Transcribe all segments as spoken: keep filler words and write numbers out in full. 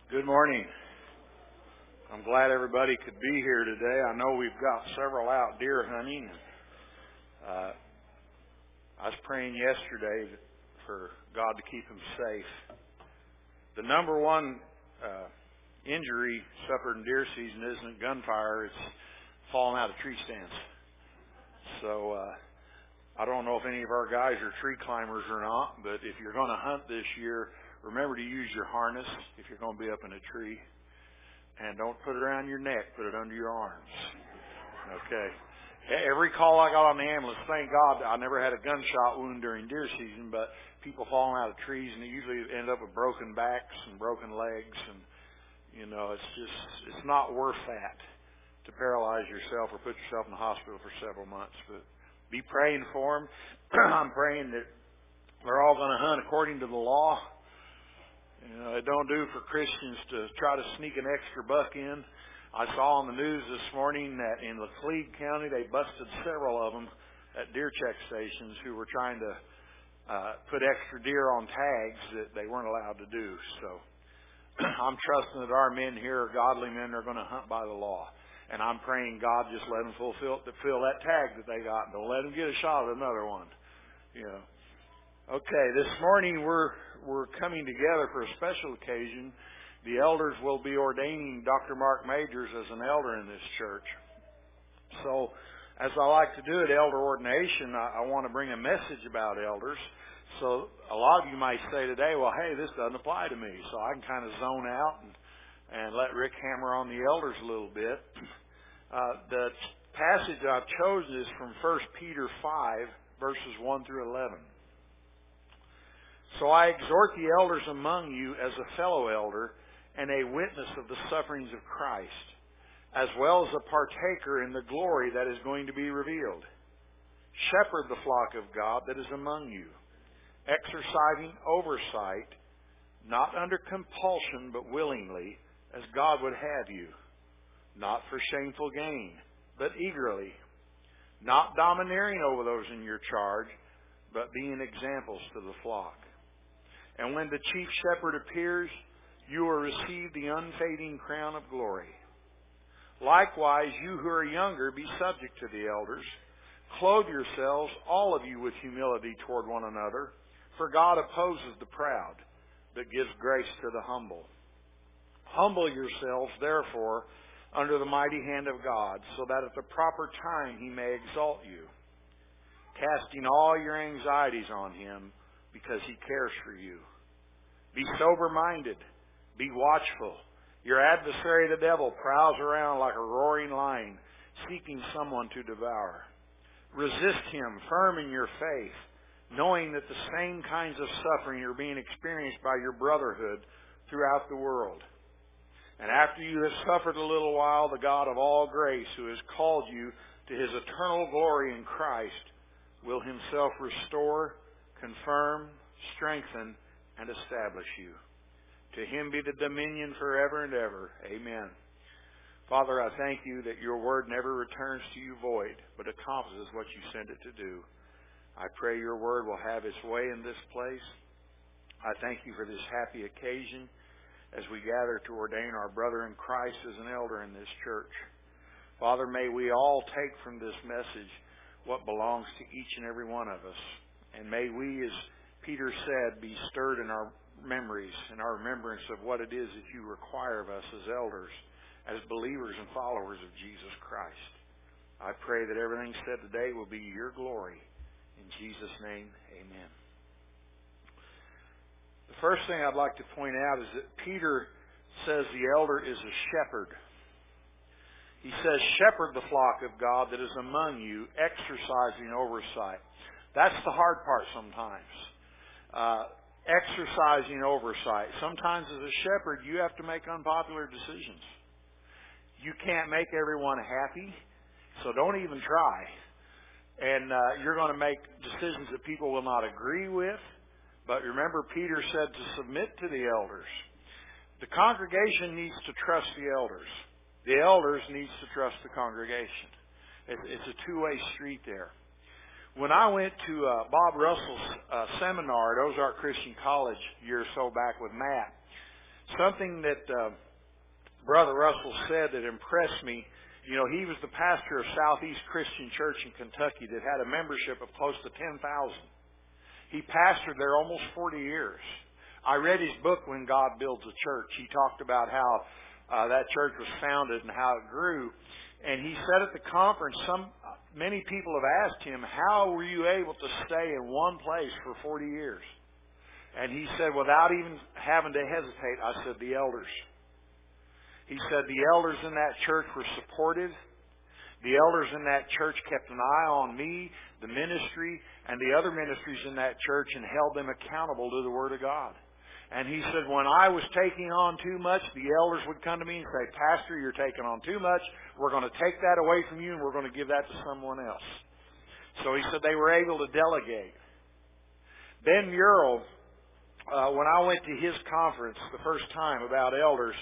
Good morning. I'm glad everybody could be here today. I know we've got several out deer hunting. Uh, I was praying yesterday for God to keep them safe. The number one uh, injury suffered in deer season isn't gunfire, it's falling out of tree stands. So uh, I don't know if any of our guys are tree climbers or not, but if you're going to hunt this year, remember to use your harness if you're going to be up in a tree. And don't put it around your neck, put it under your arms. Okay. Every call I got on the ambulance, thank God I never had a gunshot wound during deer season, but people falling out of trees, and they usually end up with broken backs and broken legs. And, you know, it's just, it's not worth that to paralyze yourself or put yourself in the hospital for several months. But be praying for them. I'm praying that they're all going to hunt according to the law. You know, it don't do for Christians to try to sneak an extra buck in. I saw on the news this morning that in Laclede County they busted several of them at deer check stations who were trying to uh, put extra deer on tags that they weren't allowed to do. So I'm trusting that our men here are godly men. They're going to hunt by the law. And I'm praying God just let them fulfill, fulfill that tag that they got. Don't let them get a shot at another one. You know. Okay, this morning we're we're coming together for a special occasion. The elders will be ordaining Doctor Mark Majors as an elder in this church. So, as I like to do at elder ordination, I, I want to bring a message about elders. So, a lot of you might say today, well, hey, this doesn't apply to me. So I can kind of zone out and, and let Rick hammer on the elders a little bit. Uh, the passage I've chosen is from First Peter five, verses one through eleven. So I exhort the elders among you as a fellow elder and a witness of the sufferings of Christ, as well as a partaker in the glory that is going to be revealed. Shepherd the flock of God that is among you, exercising oversight, not under compulsion but willingly, as God would have you, not for shameful gain, but eagerly, not domineering over those in your charge, but being examples to the flock. And when the chief shepherd appears, you will receive the unfading crown of glory. Likewise, you who are younger, be subject to the elders. Clothe yourselves, all of you, with humility toward one another, for God opposes the proud, but gives grace to the humble. Humble yourselves, therefore, under the mighty hand of God, so that at the proper time He may exalt you, casting all your anxieties on Him, because He cares for you. Be sober-minded. Be watchful. Your adversary, the devil, prowls around like a roaring lion, seeking someone to devour. Resist him, firm in your faith, knowing that the same kinds of suffering are being experienced by your brotherhood throughout the world. And after you have suffered a little while, the God of all grace, who has called you to His eternal glory in Christ, will Himself restore, confirm, strengthen, and establish you. To Him be the dominion forever and ever. Amen. Father, I thank You that Your word never returns to You void, but accomplishes what You sent it to do. I pray Your word will have its way in this place. I thank You for this happy occasion as we gather to ordain our brother in Christ as an elder in this church. Father, may we all take from this message what belongs to each and every one of us. And may we, as Peter said, be stirred in our memories and our remembrance of what it is that You require of us as elders, as believers and followers of Jesus Christ. I pray that everything said today will be Your glory. In Jesus' name, amen. The first thing I'd like to point out is that Peter says the elder is a shepherd. He says, shepherd the flock of God that is among you, exercising oversight. That's the hard part sometimes. Uh, exercising oversight. Sometimes as a shepherd, you have to make unpopular decisions. You can't make everyone happy, so don't even try. And uh, you're going to make decisions that people will not agree with. But remember, Peter said to submit to the elders. The congregation needs to trust the elders. The elders needs to trust the congregation. It's a two-way street there. When I went to uh, Bob Russell's uh, seminar at Ozark Christian College a year or so back with Matt, something that uh, Brother Russell said that impressed me. You know, he was the pastor of Southeast Christian Church in Kentucky that had a membership of close to ten thousand. He pastored there almost forty years. I read his book, When God Builds a Church. He talked about how uh, that church was founded and how it grew. And he said at the conference, some many people have asked him, how were you able to stay in one place for forty years? And he said, without even having to hesitate, I said, the elders. He said the elders in that church were supportive. The elders in that church kept an eye on me, the ministry, and the other ministries in that church and held them accountable to the Word of God. And he said when I was taking on too much, the elders would come to me and say, Pastor, you're taking on too much. We're going to take that away from you and we're going to give that to someone else. So he said they were able to delegate. Ben Murrell, uh, when I went to his conference the first time about elders,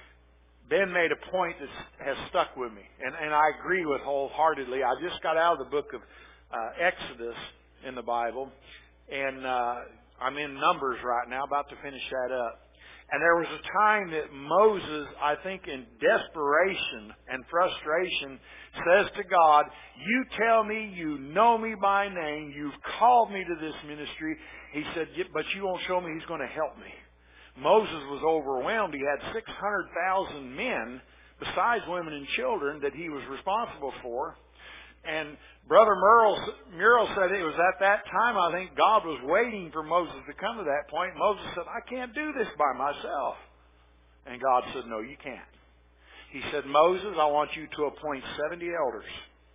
Ben made a point that has stuck with me, and, and I agree with wholeheartedly. I just got out of the book of uh, Exodus in the Bible, and uh, I'm in Numbers right now, about to finish that up. And there was a time that Moses, I think in desperation and frustration, says to God, you tell me you know me by name, you've called me to this ministry. He said, but you won't show me who's going to help me. Moses was overwhelmed. He had six hundred thousand men, besides women and children, that he was responsible for. And Brother Murrell, Murrell said it was at that time, I think, God was waiting for Moses to come to that point. Moses said, I can't do this by myself. And God said, no, you can't. He said, Moses, I want you to appoint seventy elders.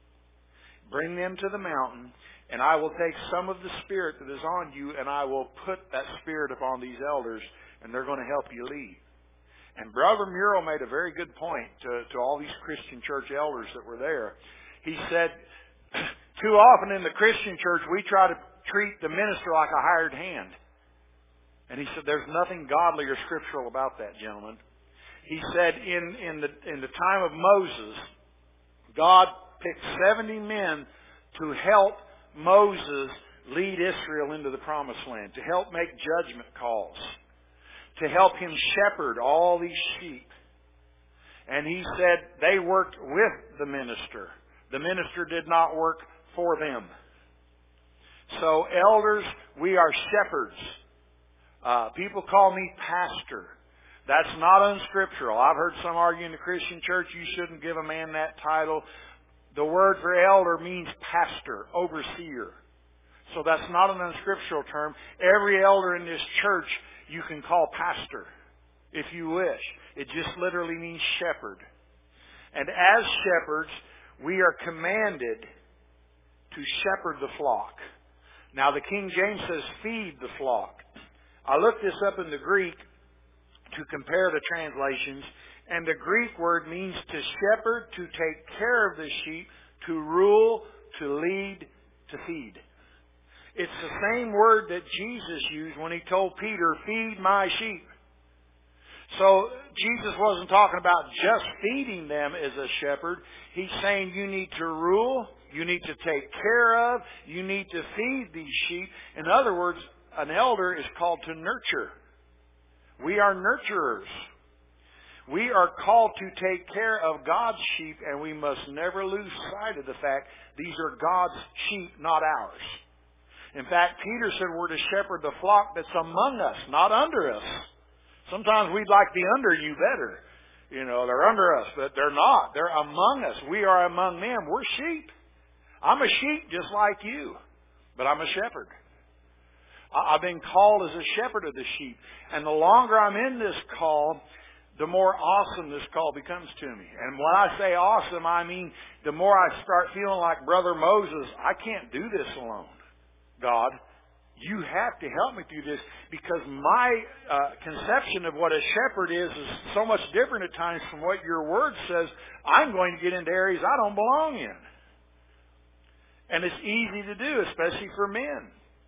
Bring them to the mountain, and I will take some of the spirit that is on you, and I will put that spirit upon these elders, and they're going to help you lead. And Brother Murrell made a very good point to, to all these Christian church elders that were there. He said, too often in the Christian church, we try to treat the minister like a hired hand. And he said, there's nothing godly or scriptural about that, gentlemen. He said, in, in, the, in the time of Moses, God picked seventy men to help Moses lead Israel into the promised land, to help make judgment calls, to help him shepherd all these sheep. And he said they worked with the minister. The minister did not work for them. So elders, we are shepherds. Uh, people call me pastor. That's not unscriptural. I've heard some argue in the Christian church you shouldn't give a man that title. The word for elder means pastor, overseer. So that's not an unscriptural term. Every elder in this church you can call pastor, if you wish. It just literally means shepherd. And as shepherds, we are commanded to shepherd the flock. Now the King James says feed the flock. I looked this up in the Greek to compare the translations, and the Greek word means to shepherd, to take care of the sheep, to rule, to lead, to feed. It's the same word that Jesus used when He told Peter, feed my sheep. So Jesus wasn't talking about just feeding them as a shepherd. He's saying you need to rule, you need to take care of, you need to feed these sheep. In other words, an elder is called to nurture. We are nurturers. We are called to take care of God's sheep, and we must never lose sight of the fact these are God's sheep, not ours. In fact, Peter said we're to shepherd the flock that's among us, not under us. Sometimes we'd like the under you better. You know, they're under us, but they're not. They're among us. We are among them. We're sheep. I'm a sheep just like you, but I'm a shepherd. I've been called as a shepherd of the sheep. And the longer I'm in this call, the more awesome this call becomes to me. And when I say awesome, I mean the more I start feeling like Brother Moses, I can't do this alone. God, you have to help me through this, because my uh, conception of what a shepherd is is so much different at times from what your word says. I'm going to get into areas I don't belong in. And it's easy to do, especially for men.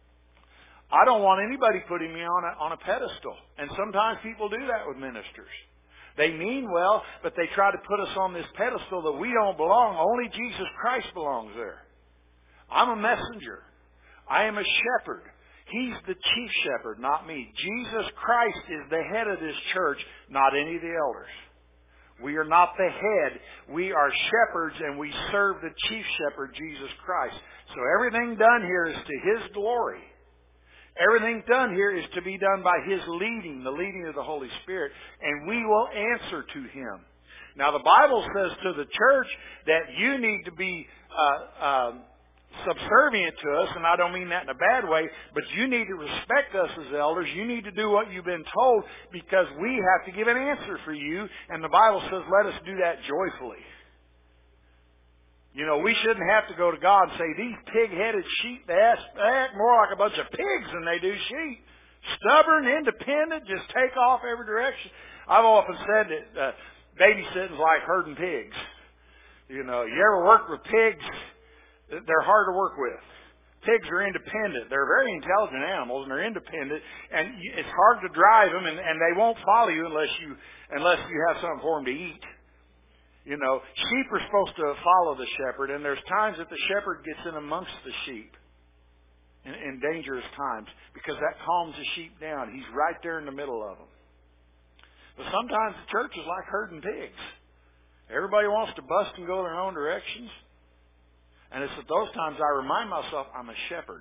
I don't want anybody putting me on a, on a pedestal. And sometimes people do that with ministers. They mean well, but they try to put us on this pedestal that we don't belong. Only Jesus Christ belongs there. I'm a messenger. I am a shepherd. He's the chief shepherd, not me. Jesus Christ is the head of this church, not any of the elders. We are not the head. We are shepherds, and we serve the chief shepherd, Jesus Christ. So everything done here is to His glory. Everything done here is to be done by His leading, the leading of the Holy Spirit, and we will answer to Him. Now the Bible says to the church that you need to be uh, um, subservient to us, and I don't mean that in a bad way, but you need to respect us as elders. You need to do what you've been told, because we have to give an answer for you, and the Bible says let us do that joyfully. You know, we shouldn't have to go to God and say, these pig-headed sheep, they act, they act more like a bunch of pigs than they do sheep. Stubborn, independent, just take off every direction. I've often said that uh, babysitting's like herding pigs. You know, you ever worked with pigs? They're hard to work with. Pigs are independent. They're very intelligent animals, and they're independent. And it's hard to drive them, and, and they won't follow you unless you unless you have something for them to eat. You know, sheep are supposed to follow the shepherd, and there's times that the shepherd gets in amongst the sheep in, in dangerous times, because that calms the sheep down. He's right there in the middle of them. But sometimes the church is like herding pigs. Everybody wants to bust and go their own directions. And it's at those times I remind myself I'm a shepherd.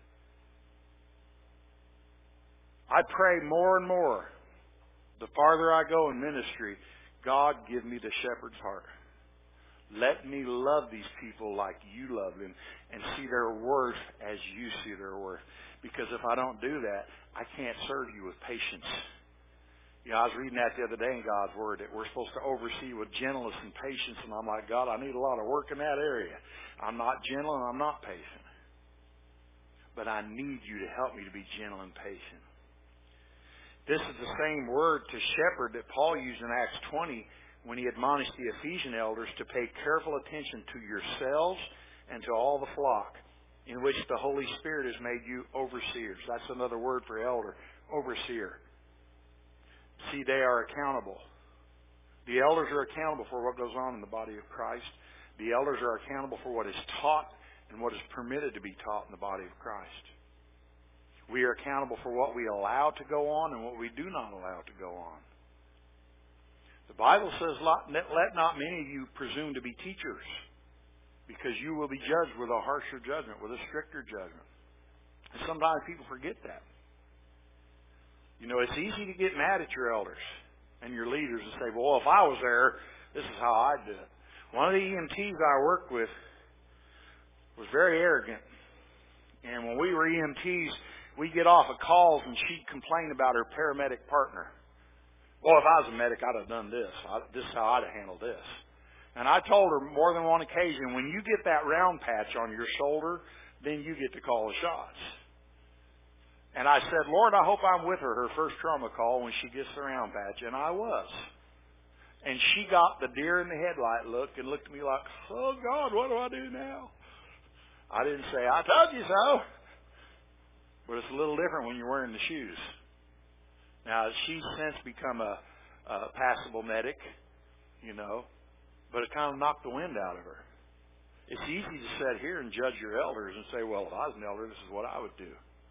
I pray more and more, the farther I go in ministry, God, give me the shepherd's heart. Let me love these people like you love them and see their worth as you see their worth. Because if I don't do that, I can't serve you with patience. You know, I was reading that the other day in God's Word, that we're supposed to oversee with gentleness and patience. And I'm like, God, I need a lot of work in that area. I'm not gentle and I'm not patient. But I need you to help me to be gentle and patient. This is the same word to shepherd that Paul used in Acts twenty when he admonished the Ephesian elders to pay careful attention to yourselves and to all the flock, in which the Holy Spirit has made you overseers. That's another word for elder, overseer. See, they are accountable. The elders are accountable for what goes on in the body of Christ. The elders are accountable for what is taught and what is permitted to be taught in the body of Christ. We are accountable for what we allow to go on and what we do not allow to go on. The Bible says, let not many of you presume to be teachers, because you will be judged with a harsher judgment, with a stricter judgment. And sometimes people forget that. You know, it's easy to get mad at your elders and your leaders and say, well, if I was there, this is how I'd do it. One of the E M Ts I worked with was very arrogant. And when we were E M Ts, we'd get off of calls and she'd complain about her paramedic partner. Well, if I was a medic, I'd have done this. I, this is how I'd have handled this. And I told her more than one occasion, when you get that round patch on your shoulder, then you get to call the shots. And I said, Lord, I hope I'm with her, her first trauma call, when she gets the round patch. And I was. And she got the deer in the headlight look and looked at me like, oh, God, what do I do now? I didn't say, I told you so. But it's a little different when you're wearing the shoes. Now, she's since become a, a passable medic, you know, but it kind of knocked the wind out of her. It's easy to sit here and judge your elders and say, well, if I was an elder, this is what I would do.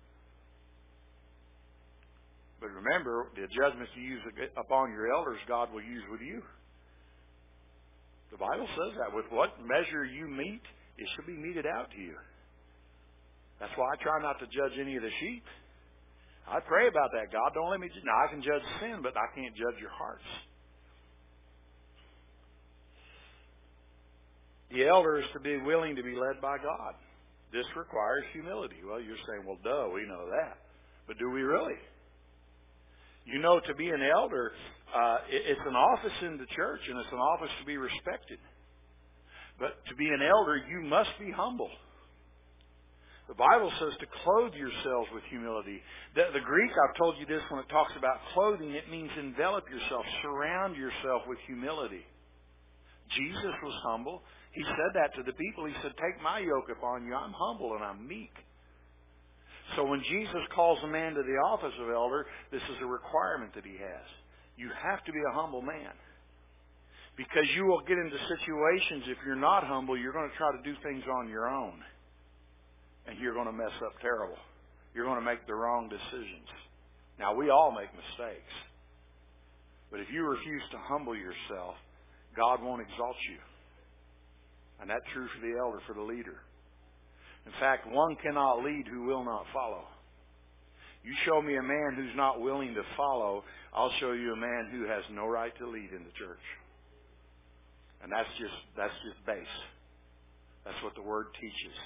But remember, the judgments you use upon your elders, God will use with you. The Bible says that. With what measure you meet, it should be meted out to you. That's why I try not to judge any of the sheep. I pray about that. God, don't let me... Now, I can judge sin, but I can't judge your hearts. The elder is to be willing to be led by God. This requires humility. Well, you're saying, well, duh, we know that. But do we really? You know, to be an elder, uh, it's an office in the church, and it's an office to be respected. But to be an elder, you must be humble. The Bible says to clothe yourselves with humility. The, the Greek, I've told you this when it talks about clothing, it means envelop yourself, surround yourself with humility. Jesus was humble. He said that to the people. He said, take my yoke upon you. I'm humble and I'm meek. So when Jesus calls a man to the office of elder, this is a requirement that he has. You have to be a humble man. Because you will get into situations, if you're not humble, you're going to try to do things on your own. And you're going to mess up terrible. you're going to make the wrong decisions. Now, we all make mistakes. But if you refuse to humble yourself, God won't exalt you. And that's true for the elder, for the leader. In fact, one cannot lead who will not follow. You show me a man who's not willing to follow, I'll show you a man who has no right to lead in the church. And that's just that's just base. That's what the Word teaches.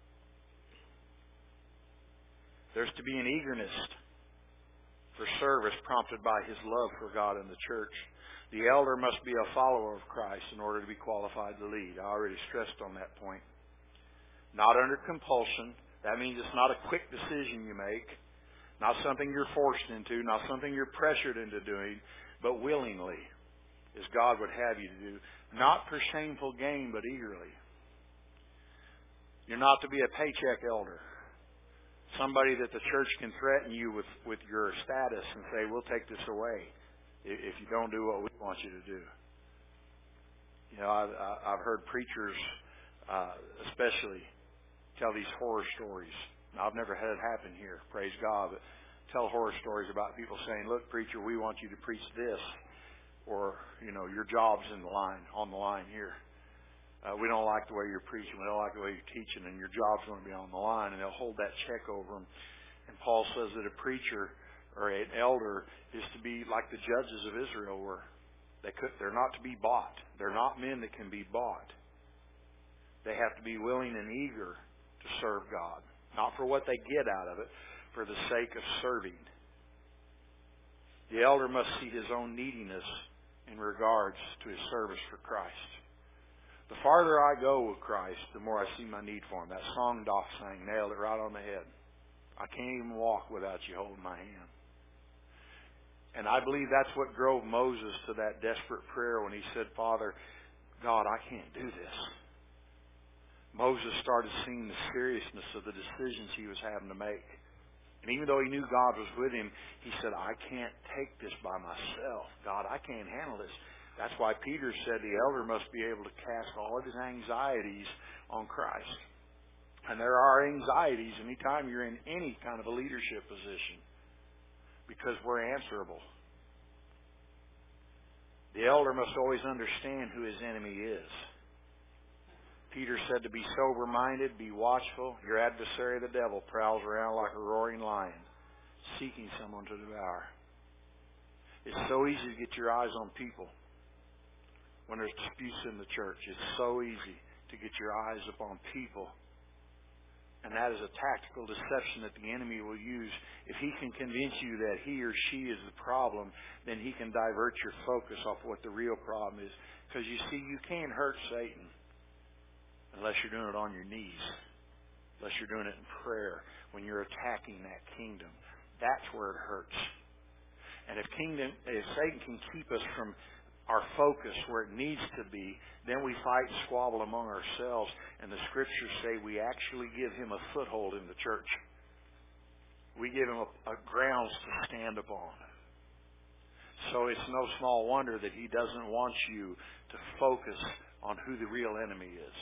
There's to be an eagerness for service prompted by his love for God and the church. The elder must be a follower of Christ in order to be qualified to lead. I already stressed on that point. Not under compulsion. That means it's not a quick decision you make. Not something you're forced into. Not something you're pressured into doing. But willingly, as God would have you to do. Not for shameful gain, but eagerly. You're not to be a paycheck elder. Somebody that the church can threaten you with, with your status and say, we'll take this away if you don't do what we want you to do. You know, I've, I've heard preachers uh, especially tell these horror stories. Now, I've never had it happen here, praise God, but tell horror stories about people saying, look, preacher, we want you to preach this, or, you know, your job's in the line, on the line here. Uh, we don't like the way you're preaching. We don't like the way you're teaching, and your job's going to be on the line, and they'll hold that check over them. And Paul says that a preacher or an elder is to be like the judges of Israel were. They could, they're not to be bought. They're not men that can be bought. They have to be willing and eager to serve God. Not for what they get out of it, for the sake of serving. The elder must see his own neediness in regards to his service for Christ. The farther I go with Christ, the more I see my need for Him. That song Doc sang nailed it right on the head. I can't even walk without you holding my hand. And I believe that's what drove Moses to that desperate prayer when he said, Father, God, I can't do this. Moses started seeing the seriousness of the decisions he was having to make. And even though he knew God was with him, he said, I can't take this by myself. God, I can't handle this. That's why Peter said the elder must be able to cast all of his anxieties on Christ. And there are anxieties anytime you're in any kind of a leadership position, because we're answerable. The elder must always understand who his enemy is. Peter said to be sober-minded, be watchful. Your adversary, the devil, prowls around like a roaring lion, seeking someone to devour. It's so easy to get your eyes on people. When there's disputes in the church, it's so easy to get your eyes upon people. And that is a tactical deception that the enemy will use. If he can convince you that he or she is the problem, then he can divert your focus off what the real problem is. Because you see, you can't hurt Satan unless you're doing it on your knees. Unless you're doing it in prayer. When you're attacking that kingdom. That's where it hurts. And if kingdom, if Satan can keep us from our focus where it needs to be, then we fight and squabble among ourselves. And the Scriptures say we actually give him a foothold in the church. We give him a, a grounds to stand upon. So it's no small wonder that he doesn't want you to focus on who the real enemy is.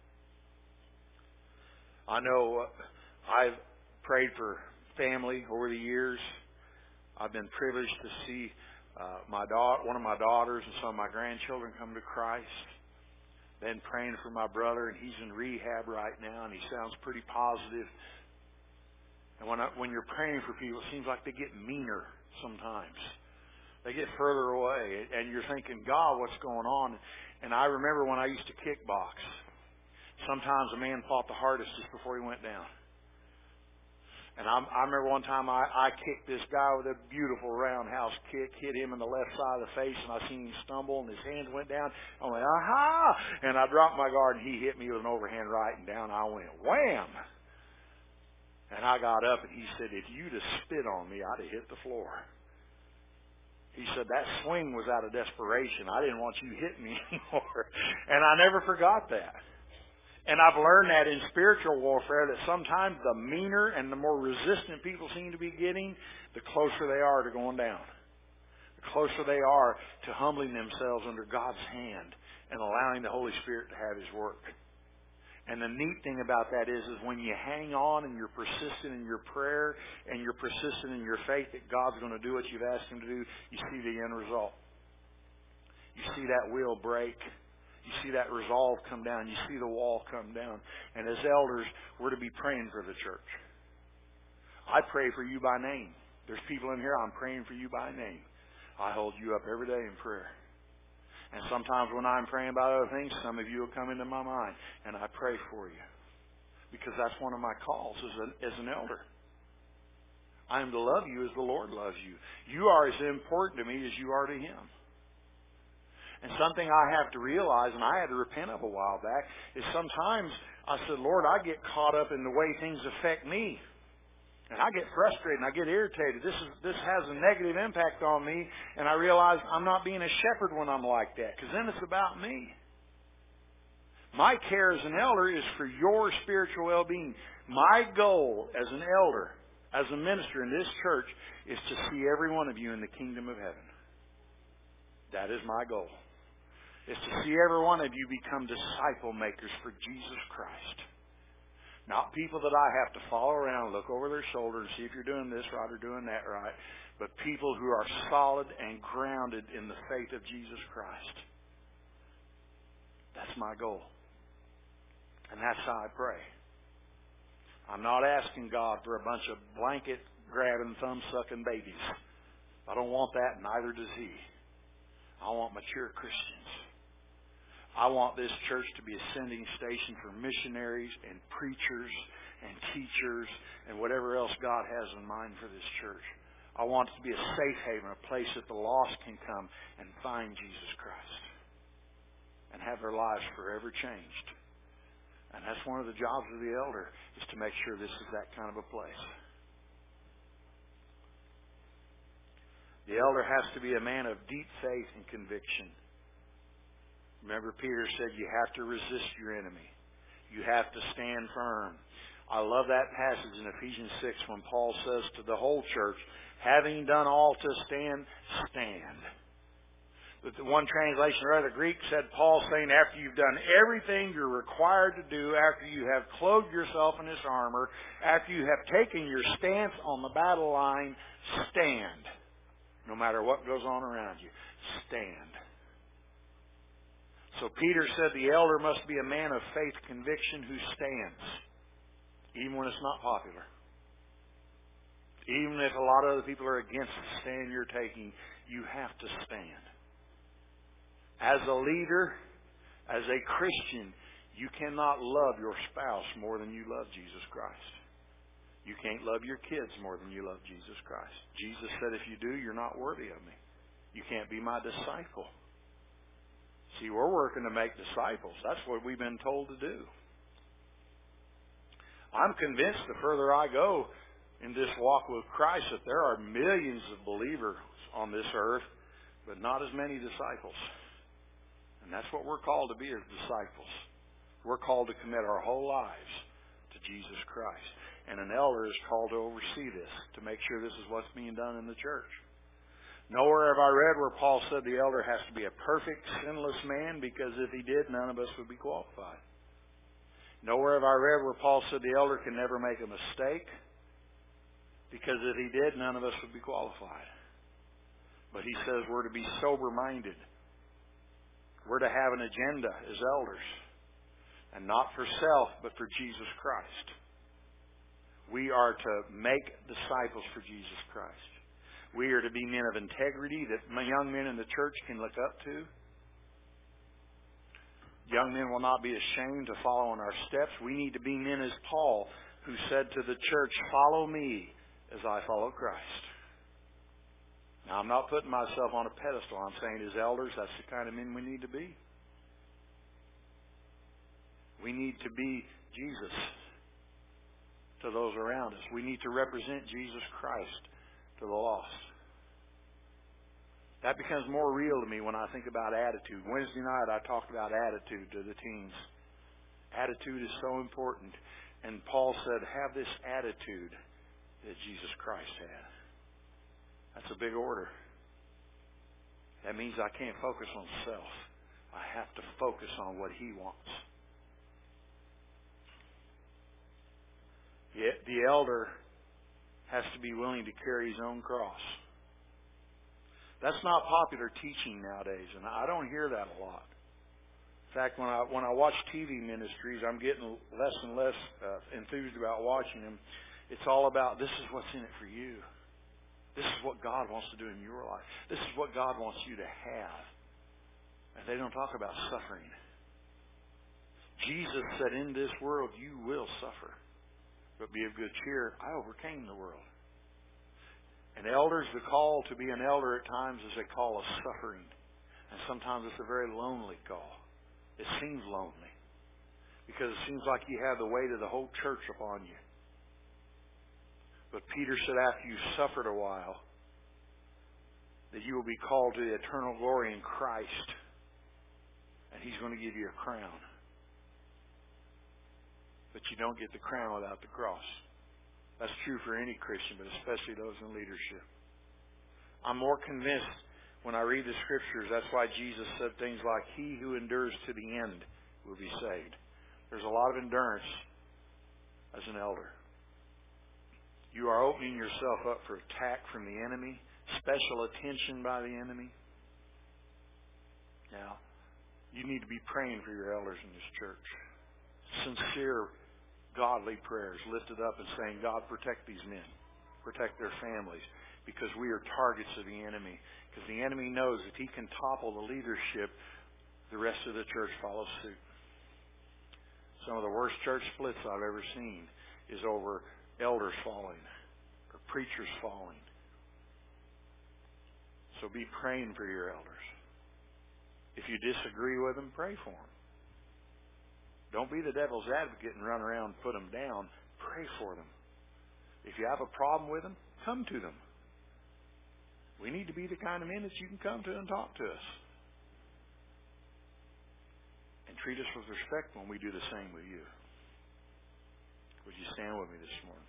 I know I've prayed for family over the years. I've been privileged to see Uh, my da- one of my daughters and some of my grandchildren come to Christ. Been praying for my brother, and he's in rehab right now, and he sounds pretty positive. And when I, when you're praying for people, it seems like they get meaner sometimes. They get further away, and you're thinking, God, what's going on? And I remember when I used to kickbox. Sometimes a man fought the hardest just before he went down. And I, I remember one time I, I kicked this guy with a beautiful roundhouse kick, hit him in the left side of the face, and I seen him stumble, and his hands went down. I went, aha! And I dropped my guard, and he hit me with an overhand right, and down I went, wham! And I got up, and he said, if you'd have spit on me, I'd have hit the floor. He said, that swing was out of desperation. I didn't want you hitting me anymore. And I never forgot that. And I've learned that in spiritual warfare that sometimes the meaner and the more resistant people seem to be getting, the closer they are to going down. The closer they are to humbling themselves under God's hand and allowing the Holy Spirit to have His work. And the neat thing about that is, is when you hang on and you're persistent in your prayer and you're persistent in your faith that God's going to do what you've asked Him to do, you see the end result. You see that wheel break. You see that resolve come down. You see the wall come down. And as elders, we're to be praying for the church. I pray for you by name. There's people in here, I'm praying for you by name. I hold you up every day in prayer. And sometimes when I'm praying about other things, some of you will come into my mind, and I pray for you. Because that's one of my calls as an, as an elder. I am to love you as the Lord loves you. You are as important to me as you are to Him. And something I have to realize, and I had to repent of a while back, is sometimes I said, Lord, I get caught up in the way things affect me. And I get frustrated and I get irritated. This is this has a negative impact on me, and I realize I'm not being a shepherd when I'm like that, because then it's about me. My care as an elder is for your spiritual well-being. My goal as an elder, as a minister in this church, is to see every one of you in the kingdom of heaven. That is my goal. Is to see every one of you become disciple makers for Jesus Christ. Not people that I have to follow around, look over their shoulder and see if you're doing this right or doing that right, but people who are solid and grounded in the faith of Jesus Christ. That's my goal. And that's how I pray. I'm not asking God for a bunch of blanket grabbing, thumb sucking babies. I don't want that, neither does He. I want mature Christians. I want this church to be a sending station for missionaries and preachers and teachers and whatever else God has in mind for this church. I want it to be a safe haven, a place that the lost can come and find Jesus Christ and have their lives forever changed. And that's one of the jobs of the elder, is to make sure this is that kind of a place. The elder has to be a man of deep faith and conviction. Remember, Peter said you have to resist your enemy. You have to stand firm. I love that passage in Ephesians six when Paul says to the whole church, having done all to stand, stand. But the one translation, or other Greek, said Paul saying after you've done everything you're required to do, after you have clothed yourself in this armor, after you have taken your stance on the battle line, stand. No matter what goes on around you, stand. So Peter said the elder must be a man of faith, conviction, who stands, even when it's not popular. Even if a lot of other people are against the stand you're taking, you have to stand. As a leader, as a Christian, you cannot love your spouse more than you love Jesus Christ. You can't love your kids more than you love Jesus Christ. Jesus said, if you do, you're not worthy of me. You can't be my disciple. See, we're working to make disciples. That's what we've been told to do. I'm convinced the further I go in this walk with Christ that there are millions of believers on this earth, but not as many disciples. And that's what we're called to be as disciples. We're called to commit our whole lives to Jesus Christ. And an elder is called to oversee this, to make sure this is what's being done in the church. Nowhere have I read where Paul said the elder has to be a perfect, sinless man, because if he did, none of us would be qualified. Nowhere have I read where Paul said the elder can never make a mistake, because if he did, none of us would be qualified. But he says we're to be sober-minded. We're to have an agenda as elders, and not for self, but for Jesus Christ. We are to make disciples for Jesus Christ. We are to be men of integrity that young men in the church can look up to. Young men will not be ashamed to follow in our steps. We need to be men as Paul, who said to the church, follow me as I follow Christ. Now, I'm not putting myself on a pedestal. I'm saying as elders, that's the kind of men we need to be. We need to be Jesus to those around us. We need to represent Jesus Christ to the lost. That becomes more real to me when I think about attitude. Wednesday night I talked about attitude to the teens. Attitude is so important. And Paul said, have this attitude that Jesus Christ had. That's a big order. That means I can't focus on self. I have to focus on what He wants. The, the elder has to be willing to carry his own cross. That's not popular teaching nowadays, and I don't hear that a lot. In fact, when I when I watch T V ministries, I'm getting less and less uh, enthused about watching them. It's all about, this is what's in it for you. This is what God wants to do in your life. This is what God wants you to have. And they don't talk about suffering. Jesus said, in this world you will suffer. But be of good cheer. I overcame the world. And elders, the call to be an elder at times is a call of suffering. And sometimes it's a very lonely call. It seems lonely. Because it seems like you have the weight of the whole church upon you. But Peter said, after you've suffered a while, that you will be called to the eternal glory in Christ. And He's going to give you a crown. But you don't get the crown without the cross. That's true for any Christian, but especially those in leadership. I'm more convinced when I read the Scriptures, that's why Jesus said things like, he who endures to the end will be saved. There's a lot of endurance as an elder. You are opening yourself up for attack from the enemy, special attention by the enemy. Now, you need to be praying for your elders in this church. Sincere, godly prayers lifted up and saying, God, protect these men. Protect their families. Because we are targets of the enemy. Because the enemy knows if he can topple the leadership, the rest of the church follows suit. Some of the worst church splits I've ever seen is over elders falling or preachers falling. So be praying for your elders. If you disagree with them, pray for them. Don't be the devil's advocate and run around and put them down. Pray for them. If you have a problem with them, come to them. We need to be the kind of men that you can come to and talk to us. And treat us with respect when we do the same with you. Would you stand with me this morning?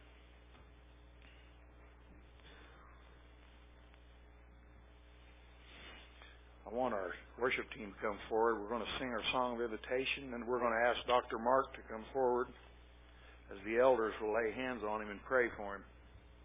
I want our worship team to come forward. We're going to sing our song of invitation, and we're going to ask Doctor Mark to come forward as the elders will lay hands on him and pray for him.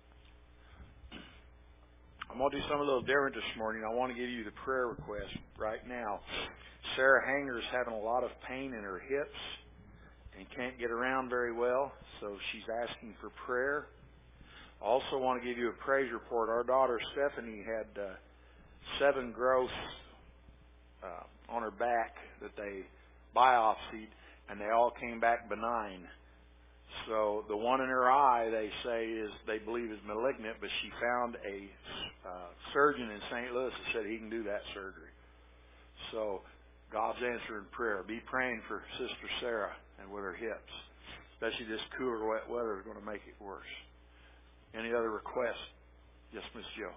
I'm going to do something a little different this morning. I want to give you the prayer request right now. Sarah Hanger's having a lot of pain in her hips and can't get around very well, so she's asking for prayer. I also want to give you a praise report. Our daughter Stephanie had uh, seven growths uh, on her back that they biopsied, and they all came back benign. So the one in her eye, they say, is they believe is malignant, but she found a uh, surgeon in Saint Louis that said he can do that surgery. So God's answering prayer. Be praying for Sister Sarah and with her hips. Especially this cooler, wet weather is going to make it worse. Any other requests? Yes, Miss Jill.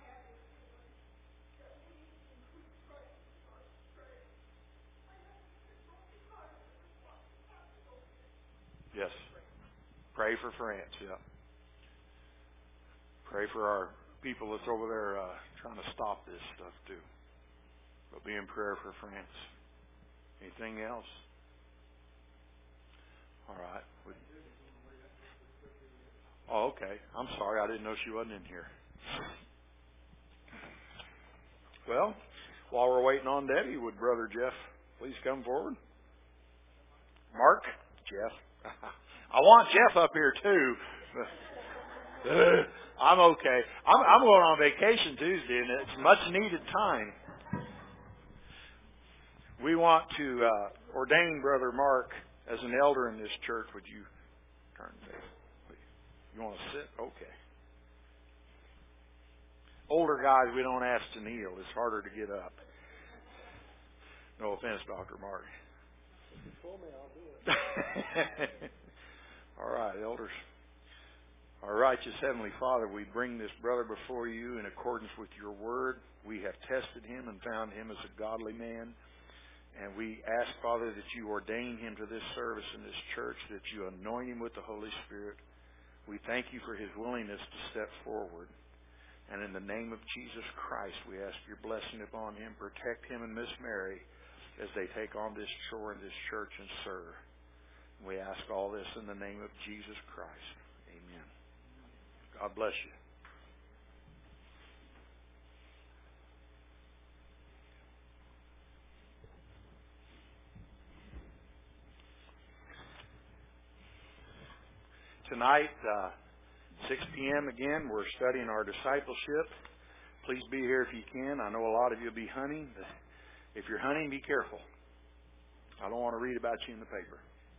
Yes. Pray for France, yeah. Pray for our people that's over there uh, trying to stop this stuff, too. But be in prayer for France. Anything else? All right. Oh, okay. I'm sorry. I didn't know she wasn't in here. Well, while we're waiting on Debbie, would Brother Jeff please come forward? Mark? Jeff. I want Jeff up here, too. I'm okay. I'm, I'm going on vacation Tuesday, and it's much needed time. We want to uh, ordain Brother Mark as an elder in this church. Would you turn there? You want to sit? Okay. Older guys, we don't ask to kneel. It's harder to get up. No offense, Doctor Mark. If you told me, I'll do it. All right, elders. Our righteous Heavenly Father, we bring this brother before you in accordance with your word. We have tested him and found him as a godly man. And we ask, Father, that you ordain him to this service in this church, that you anoint him with the Holy Spirit. We thank you for his willingness to step forward. And in the name of Jesus Christ, we ask your blessing upon him. Protect him and Miss Mary as they take on this chore in this church and serve. We ask all this in the name of Jesus Christ. God bless you. Tonight, uh, six p.m. again, we're studying our discipleship. Please be here if you can. I know a lot of you will be hunting. But if you're hunting, be careful. I don't want to read about you in the paper.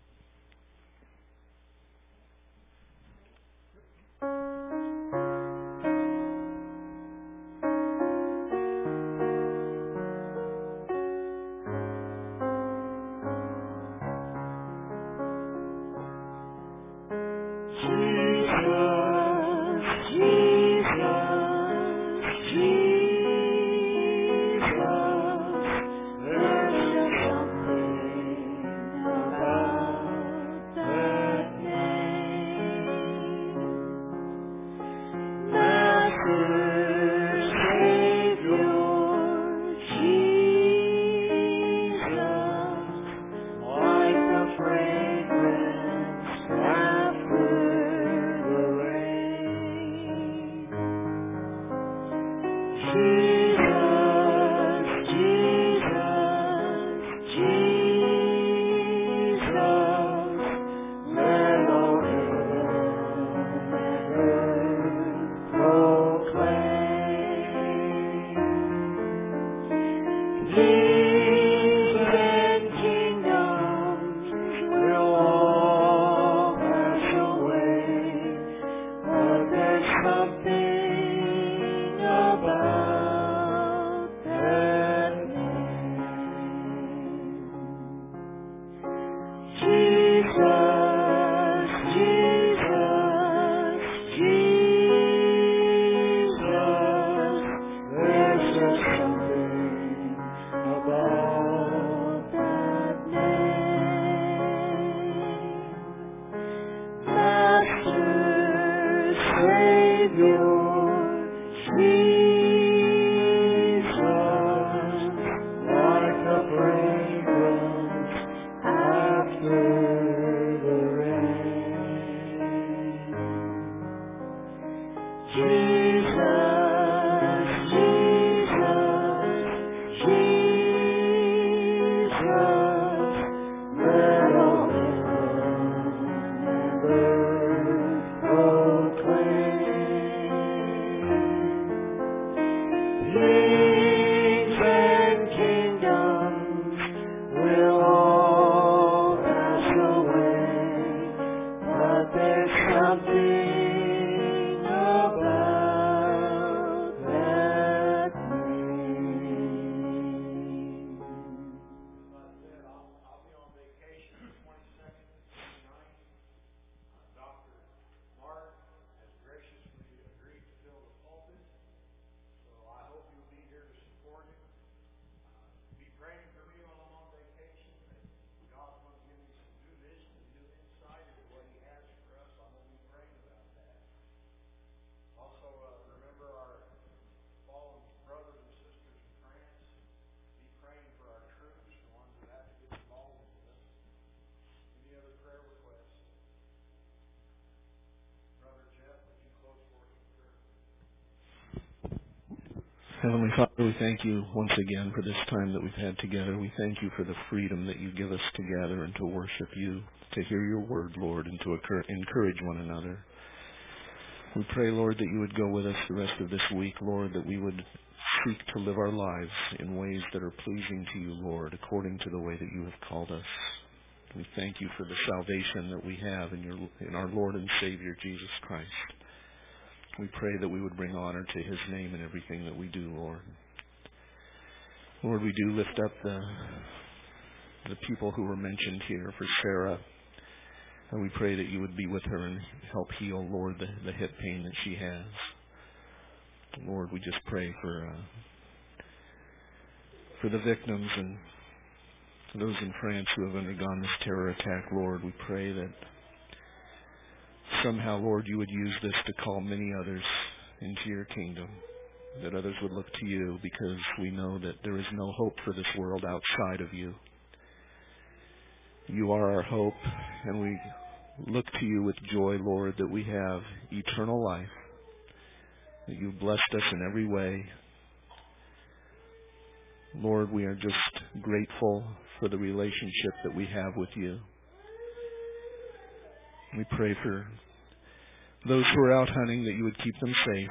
Heavenly Father, we thank you once again for this time that we've had together. We thank you for the freedom that you give us to gather and to worship you, to hear your word, Lord, and to encourage one another. We pray, Lord, that you would go with us the rest of this week, Lord, that we would seek to live our lives in ways that are pleasing to you, Lord, according to the way that you have called us. We thank you for the salvation that we have in your in our Lord and Savior, Jesus Christ. We pray that we would bring honor to his name in everything that we do, Lord. Lord, we do lift up the the people who were mentioned here for Sarah. And we pray that you would be with her and help heal, Lord, the, the hip pain that she has. Lord, we just pray for uh, for the victims and those in France who have undergone this terror attack, Lord. We pray that somehow, Lord, you would use this to call many others into your kingdom, that others would look to you, because we know that there is no hope for this world outside of you. You are our hope, and we look to you with joy, Lord, that we have eternal life that you've blessed us in every way. Lord, we are just grateful for the relationship that we have with you. We pray for those who are out hunting that you would keep them safe.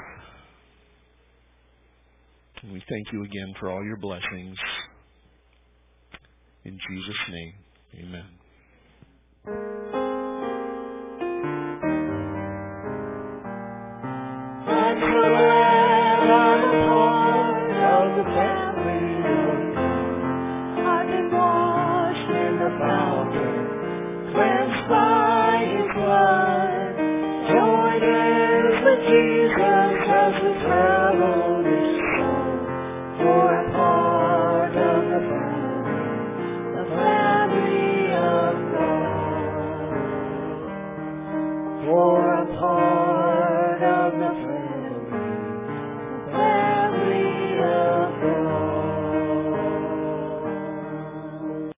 And we thank you again for all your blessings. In Jesus' name, amen. I'm so glad I'm a part of the family.